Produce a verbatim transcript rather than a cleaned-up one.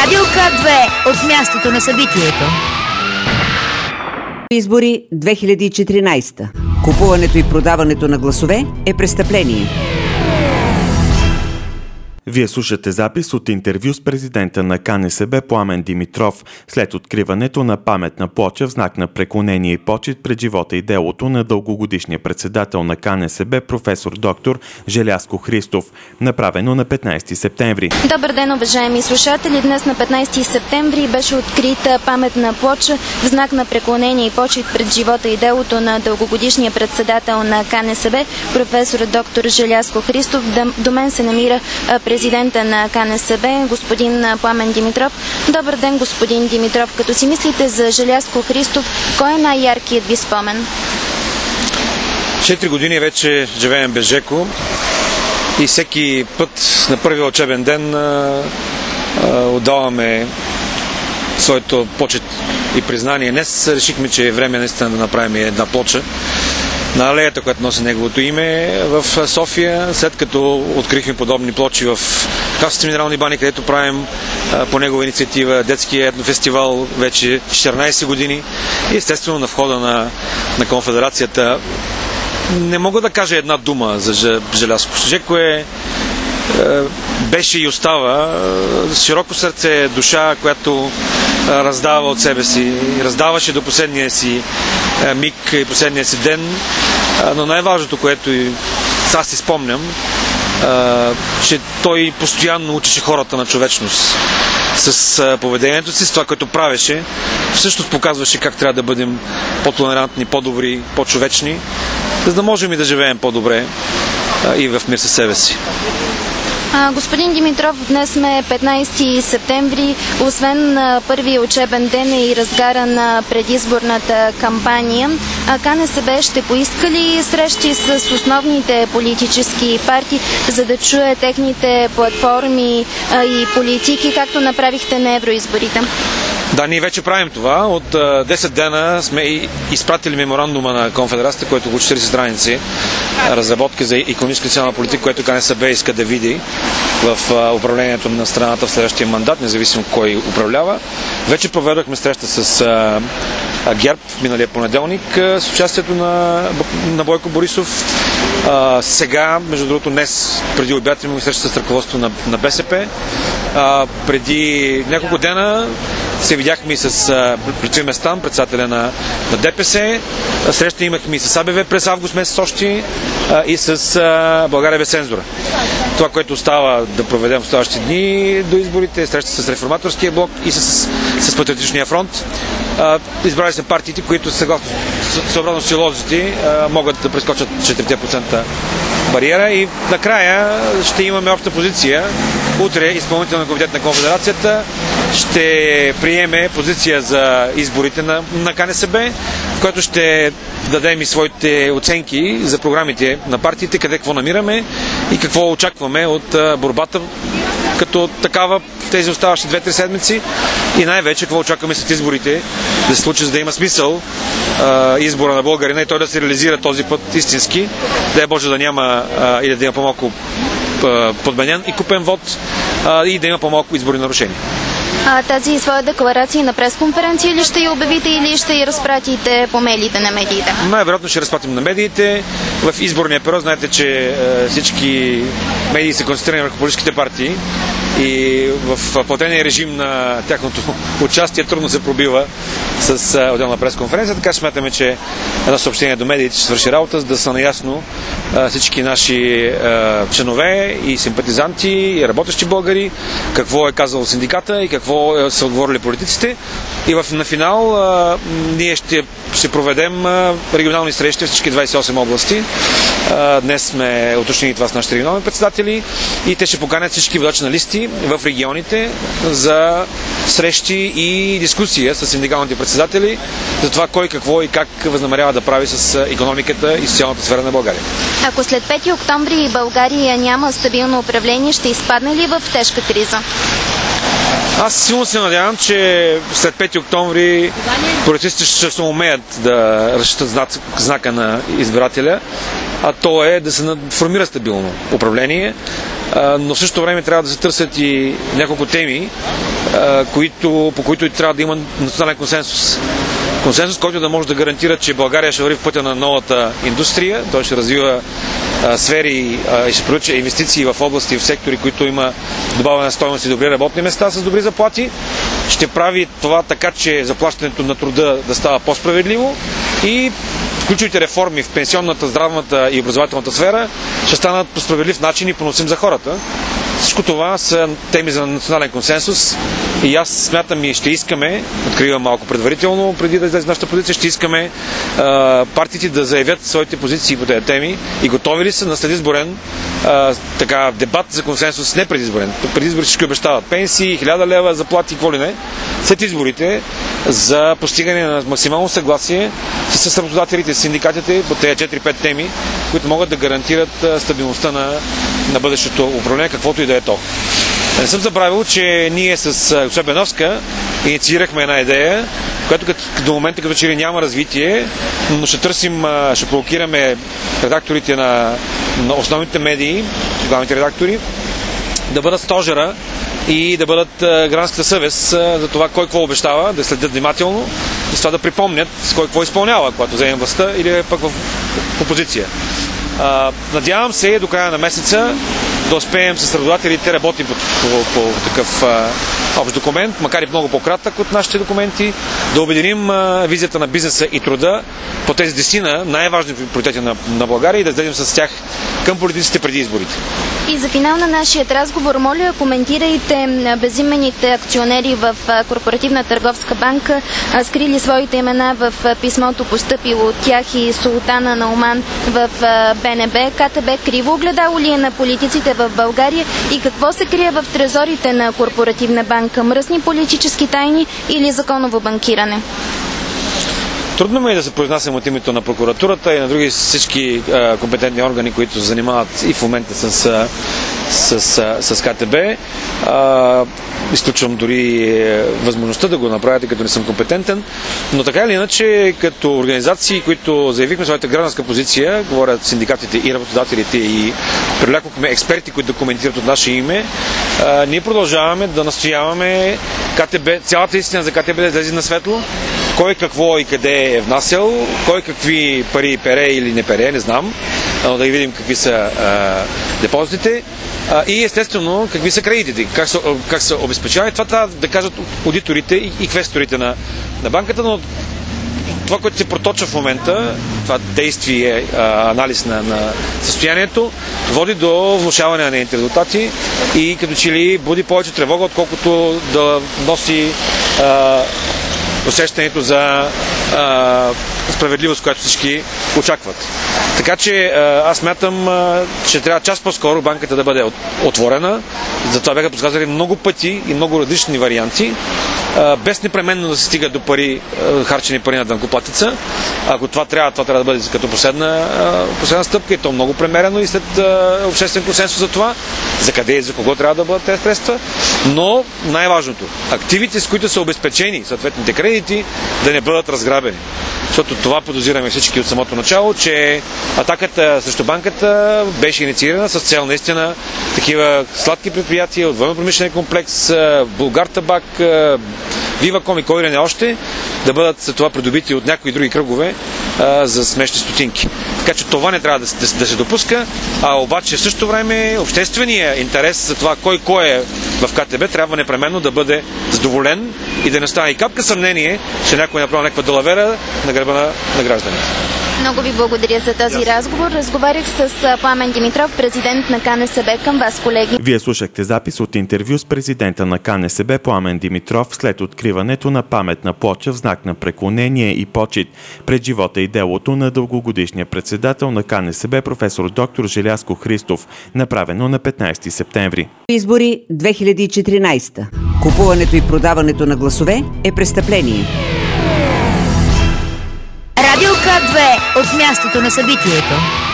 Радио К две от мястото на събитието. Избори две хиляди и четиринайсета. Купуването и продаването на гласове е престъпление. Вие слушате запис от интервю с президента на Ка Не Се Бе Пламен Димитров след откриването на паметна плоча в знак на преклонение и почит пред живота и делото на дългогодишния председател на Ка Не Се Бе професор доктор Желязко Христов, направено на петнайсети септември. Добър ден, уважаеми слушатели! Днес на петнайсети септември беше открита паметна плоча в знак на преклонение и почит пред живота и делото на дългогодишния председател на Ка Не Се Бе професор доктор Желязко Христов. До мен се намира президента на Ка Не Се Бе, господин Пламен Димитров. Добър ден, господин Димитров. Като си мислите за Желязко Христов, кой е най-яркият ви спомен? Четири години вече живеем без Жеко и всеки път на първия учебен ден а, а, отдаваме своето почет и признание. Днес решихме, че е време наистина да направим една плоча на алеята, която носи неговото име в София, след като открихме подобни плочи в Хасовските минерални бани, където правим а, по негова инициатива детския етнофестивал вече четиринайсет години и естествено на входа на, на конфедерацията. Не мога да кажа една дума за Желязко. Жеко е, е беше и остава с широко сърце, душа, която раздава от себе си, раздаваше до последния си миг и последния си ден, но най-важното, което и аз си спомням, че той постоянно учеше хората на човечност с поведението си, с това, което правеше. Всъщност показваше как трябва да бъдем по-толерантни, по-добри, по-човечни, за да можем и да живеем по-добре и в мир със себе си. Господин Димитров, днес сме петнайсети септември. Освен първия учебен ден и разгара на предизборната кампания, Ка Не Се Бе ще поиска ли срещи с основните политически партии, за да чуе техните платформи и политики, както направихте на евроизборите? Да, ние вече правим това. От десет дена сме изпратили меморандума на конфедерацията, който го четирийсет страници, разработки за икономическа и социална политика, което Ка Не Се Бе иска да види в управлението на страната в следващия мандат, независимо кой управлява. Вече проведохме среща с ГЕРБ в миналия понеделник с участието на, на Бойко Борисов. А, сега, между другото, днес преди обяд имаме среща с ръководството на, на Бе Се Пе. А, преди няколко дена се видяхме и с Лютви Местан, председателя на, на Де Пе Се. Среща имахме и с А Бе Ве през август месец още и с а, България без цензура. Това, което остава да проведем в следващите дни до изборите, е среща с Реформаторския блок и с, с Патриотичния фронт. А, избрали са партиите, които съгласно съобразно силозите могат да прескочат четири процента бариера и накрая ще имаме обща позиция. Утре изпълнителен комитет на конфедерацията ще приеме позиция за изборите на, на Ка Не Се Бе, в който ще дадем и своите оценки за програмите на партиите, къде какво намираме и какво очакваме от борбата като такава тези оставащи две-три седмици и най-вече какво очакваме след изборите да се случи, за да има смисъл а, избора на българина и той да се реализира този път истински, да е Боже да няма а, или да има по-малко подменен и купен вод а, и да има по-малко изборни нарушения. А тази своя декларация на пресконференция ли ще я обявите или ще я разпратите по мейлите на медиите? Най-вероятно ще разпратим на медиите. В изборния период знаете, че е, всички медии са концентрирани върху политическите партии и в платения режим на тяхното участие трудно се пробива с е, отделна пресконференция, така смятаме, че едно съобщение до медиите ще свърши работа, за да са наясно е, всички наши е, членове и симпатизанти и работещи българи, какво е казал синдиката и какво са отговорили политиците. И в, на финал а, ние ще, ще проведем а, регионални срещи в всички двайсет и осем области. А, днес сме уточнили това с нашите регионални председатели и те ще поканят всички водачи на листи в регионите за срещи и дискусия с синдикалните председатели за това кой какво и как възнамерява да прави с икономиката и социалната сфера на България. Ако след пети октомври България няма стабилно управление, ще изпадне ли в тежка криза? Аз силно се надявам, че след пети октомври политиците ще се умеят да разчитат знака на избирателя, а то е да се формира стабилно управление, но в същото време трябва да се търсят и няколко теми, които, по които трябва да има национален консенсус. Консенсус, който да може да гарантира, че България ще върви в пътя на новата индустрия, той ще развива а, сфери а, и ще привлича инвестиции в области, в сектори, които има добавена стойност и добри работни места с добри заплати. Ще прави това така, че заплащането на труда да става по-справедливо и ключовите реформи в пенсионната, здравната и образователната сфера ще станат по справедлив начин и поносим за хората. Всичко това са теми за национален консенсус и аз смятам и ще искаме, откривам малко предварително, преди да излезе нашата позиция, ще искаме а, партиите да заявят своите позиции по тези теми и готови ли са на следизборен а, така, дебат за консенсус, не предизборен. Преди избори всички обещават пенсии, хиляда лева, заплати, какво ли не. След изборите за постигане на максимално съгласие с работодателите, с синдикатите по тези четири-пет теми, които могат да гарантират стабилността на, на бъдещето управление, каквото и да е то. Не съм забравил, че ние с госпожа Беновска инициирахме една идея, която до момента като че ли няма развитие, но ще търсим, ще провокираме редакторите на, на основните медии, главните редактори, да бъдат стожера и да бъдат гражданската съвест за това кой какво обещава, да следят внимателно и с това да припомнят кой какво изпълнява, когато вземем властта или е пък в опозиция. Надявам се до края на месеца да успеем с работодателите, работим по, по, по такъв а, общ документ, макар и много по-кратък от нашите документи, да обединим а, визията на бизнеса и труда по тези десетина най-важни приоритети на, на България и да излезем с тях към политиците преди изборите. И за финал на нашия разговор, моля, коментирайте безименните акционери в Корпоративна търговска банка, скрили своите имена в писмото, постъпило от тях и Султана на Оман в БНБ. КТБ криво огледало ли е на политиците в България и какво се крие в трезорите на Корпоративна банка? Мръсни политически тайни или законово банкиране? Трудно ми е да се произнасям от името на прокуратурата и на други всички а, компетентни органи, които се занимават и в момента с, с, с, с КТБ. А, изключвам дори е, възможността да го направите, като не съм компетентен. Но така или иначе, като организации, които заявихме своята гражданска позиция, говорят синдикатите и работодателите и привлякохме експерти, които да коментират от наше име, а, ние продължаваме да настояваме КТБ, цялата истина за КТБ да излезе на светло. Кой какво и къде е внасял, кой какви пари пере или не пере, не знам, но да видим какви са а, депозитите а, и естествено какви са кредитите, как са, как са обезпечавани. Това трябва да кажат аудиторите и, и квесторите на, на банката, но това, което се проточва в момента, това действие, а, анализ на, на състоянието, води до влошаване на нейните резултати и като че ли буди повече тревога, отколкото да носи а, усещането за а, справедливост, която всички очакват. Така че а, аз смятам, а, че трябва час по-скоро банката да бъде отворена. Затова бяха подсказали много пъти и много различни варианти, а, без непременно да се стига до пари, а, харчени пари на данъкоплатеца. Ако това трябва, това трябва да бъде като последна, а, последна стъпка и то много премерено и след а, обществен консенсус за това, за къде и за кого трябва да бъдат тези средства. Но най-важното, активите, с които са обезпечени съответните кредити, да не бъдат разграбени. Защото това подозираме всички от самото начало, че атаката срещу банката беше инициирана с цел наистина такива сладки предприятия от военно-промишлен комплекс, Булгартабак, Виваком и кой ли не още, да бъдат след това придобити от някои други кръгове а, за смешни стотинки. Така че това не трябва да, да, да се допуска, а обаче в същото време обществения интерес за това кой кой е в КТБ трябва непременно да бъде задоволен и да не стане и капка съмнение, че някой направи някаква далавера на гърба на, на гражданите. Много ви благодаря за този yes. разговор. Разговарях с Пламен Димитров, президент на КНСБ. Към вас, колеги. Вие слушахте запис от интервю с президента на КНСБ Пламен Димитров след откриването на паметна плоча в знак на преклонение и почит пред живота и делото на дългогодишния председател на КНСБ професор доктор Желязко Христов, направено на петнайсети септември. Избори две хиляди и четиринайсета. Купуването и продаването на гласове е престъпление. Радио К две от мястото на събитието.